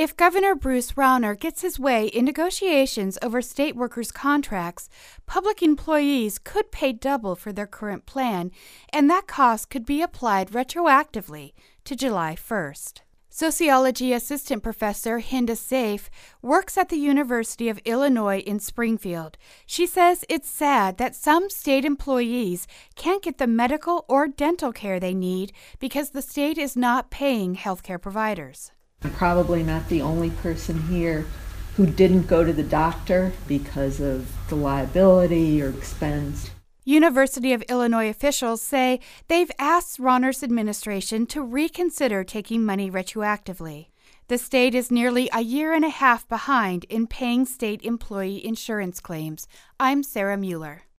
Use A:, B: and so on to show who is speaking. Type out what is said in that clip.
A: If Governor Bruce Rauner gets his way in negotiations over state workers' contracts, public employees could pay double for their current plan, and that cost could be applied retroactively to July 1st. Sociology assistant professor Hinda Saif works at the University of Illinois in Springfield. She says it's sad that some state employees can't get the medical or dental care they need because the state is not paying healthcare providers.
B: I'm probably not the only person here who didn't go to the doctor because of the liability or expense.
A: University of Illinois officials say they've asked Rauner's administration to reconsider taking money retroactively. The state is nearly a year and a half behind in paying state employee insurance claims. I'm Sarah Mueller.